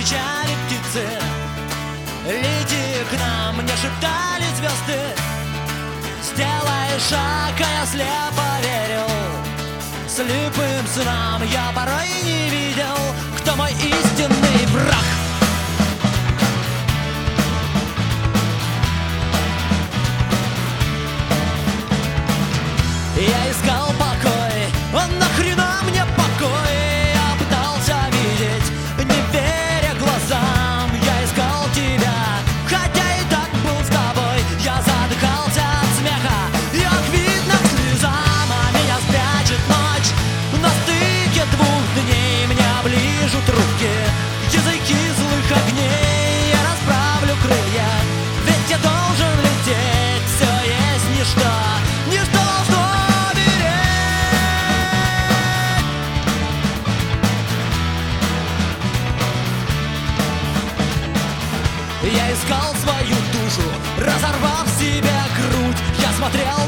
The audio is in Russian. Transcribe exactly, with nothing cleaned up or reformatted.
кричали птицы, лети к нам, мне шептали звезды. Сделай шаг, а я слепо верил слепым снам. Я порой не видел, кто мой истинный враг. Я искал покой, а нахрена мне покой? Я пытался видеть, не веря глазам. Я искал тебя, хотя и так был с тобой. Я задыхался от смеха, як видно к слезам. А меня спрячет ночь на стыке двух дней. Мне оближут руки языки злых огней. Я расправлю крылья, ведь я должен лететь. Все есть ничто, ничто должно. Я искал свою душу, разорвав себе грудь. Я смотрел